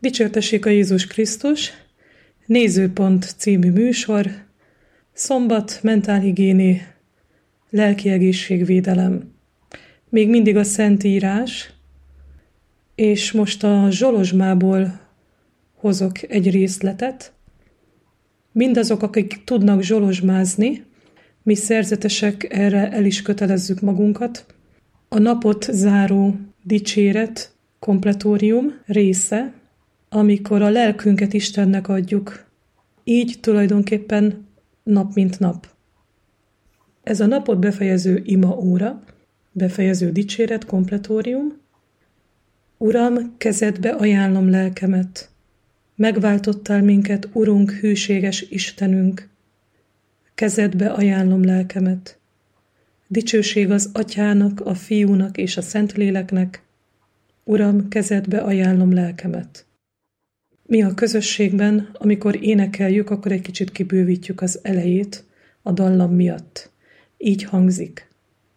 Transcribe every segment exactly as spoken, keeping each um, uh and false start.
Dicsértessék a Jézus Krisztus, Nézőpont című műsor, szombat, mentálhigiéné, lelki egészségvédelem. Még mindig a Szentírás, és most a Zsolozsmából hozok egy részletet. Mindazok, akik tudnak zsolozsmázni, mi szerzetesek erre el is kötelezzük magunkat. A napot záró dicséret, kompletórium része, amikor a lelkünket Istennek adjuk. Így tulajdonképpen nap mint nap. Ez a napot befejező imaóra, befejező dicséret, kompletórium. Uram, kezedbe ajánlom lelkemet. Megváltottál minket, Urunk, hűséges Istenünk. Kezedbe ajánlom lelkemet. Dicsőség az Atyának, a Fiúnak és a Szentléleknek. Uram, kezedbe ajánlom lelkemet. Mi a közösségben, amikor énekeljük, akkor egy kicsit kibővítjük az elejét a dallam miatt. Így hangzik.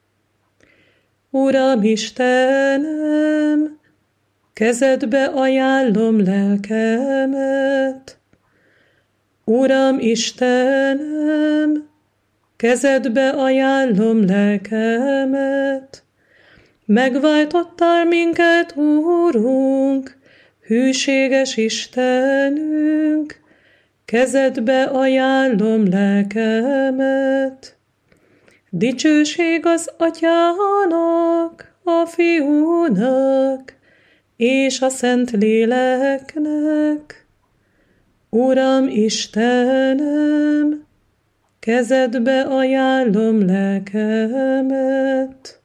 Uram Istenem, kezedbe ajánlom lelkemet. Uram Istenem, kezedbe ajánlom lelkemet. Megváltottál minket, Úrunk, hűséges Istenünk, kezedbe ajánlom lelkemet. Dicsőség az Atyának, a Fiúnak és a Szentléleknek. Uram Istenem, kezedbe ajánlom lelkemet.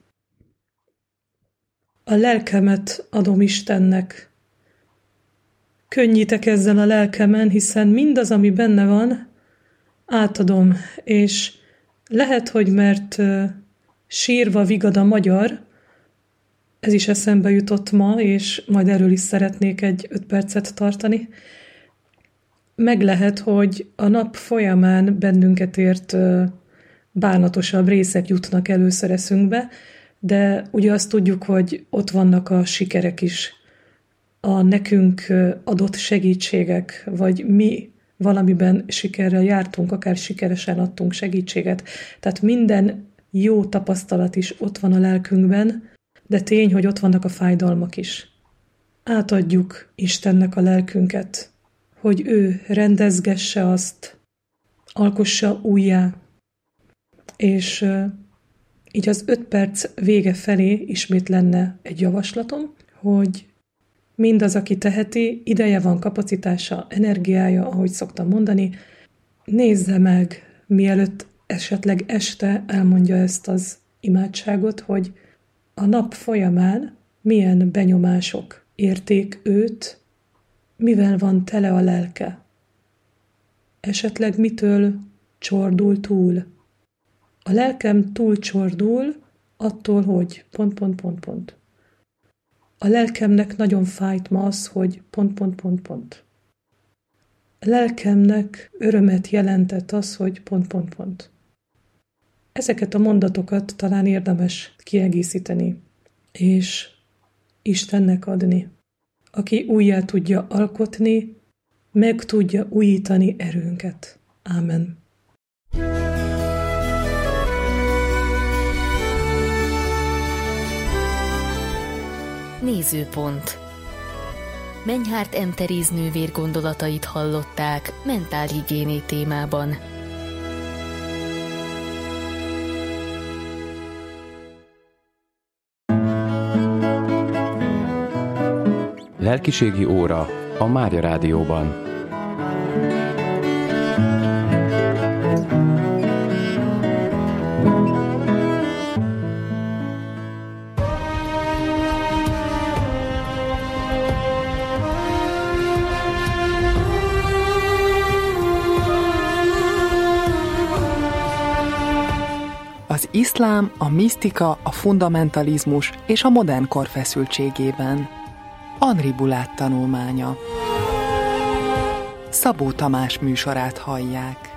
A lelkemet adom Istennek. Könnyítek ezzel a lelkemen, hiszen mindaz, ami benne van, átadom, és lehet, hogy mert uh, sírva vigad a magyar, ez is eszembe jutott ma, és majd erről is szeretnék egy öt percet tartani. Meg lehet, hogy a nap folyamán bennünket ért uh, bánatosabb részek jutnak először eszünkbe, de ugye azt tudjuk, hogy ott vannak a sikerek is, a nekünk adott segítségek, vagy mi valamiben sikerrel jártunk, akár sikeresen adtunk segítséget. Tehát minden jó tapasztalat is ott van a lelkünkben, de tény, hogy ott vannak a fájdalmak is. Átadjuk Istennek a lelkünket, hogy ő rendezgesse azt, alkossa újjá, és így az öt perc vége felé ismét lenne egy javaslatom, hogy mindaz, aki teheti, ideje van, kapacitása, energiája, ahogy szoktam mondani, nézze meg, mielőtt esetleg este elmondja ezt az imádságot, hogy a nap folyamán milyen benyomások érték őt, mivel van tele a lelke. Esetleg mitől csordul túl. A lelkem túl csordul attól, hogy pont, pont, pont, pont. A lelkemnek nagyon fájt ma az, hogy pont, pont, pont, pont. A lelkemnek örömet jelentett az, hogy pont, pont, pont. Ezeket a mondatokat talán érdemes kiegészíteni, és Istennek adni, aki újjá tudja alkotni, meg tudja újítani erőnket. Ámen. Nézőpont. Menyhárt M. Teréz nővér gondolatait hallották mentálhigiéné témában. Lelkiségi óra a Mária Rádióban. Az iszlám, a misztika, a fundamentalizmus és a modern kor feszültségében. Henri Bulát tanulmánya. Szabó Tamás műsorát hallják.